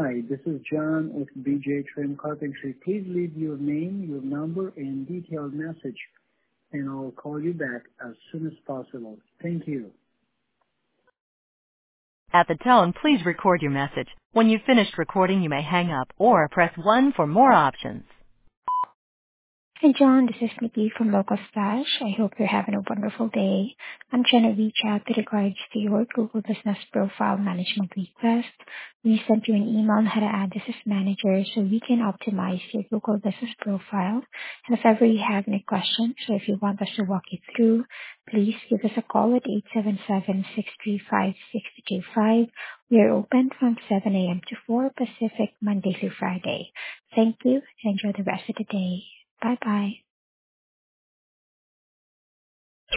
Hi, this is John with BJ Trim Carpentry. Please leave your name, your number, and detailed message, and I'll call you back as soon as possible. Thank you. At the tone, please record your message. When you've finished recording, you may hang up or press 1 for more options. Hi, John. This is Nikki from Local Stash. I hope you're having a wonderful day. I'm trying to reach out to regards to your Google Business Profile Management request. We sent you an email on how to add this as manager so we can optimize your Google Business Profile. And if ever you have any questions or if you want us to walk you through, please give us a call at 877-635-6225. We are open from 7 a.m. to 4 Pacific, Monday through Friday. Thank you and enjoy the rest of the day. Bye-bye.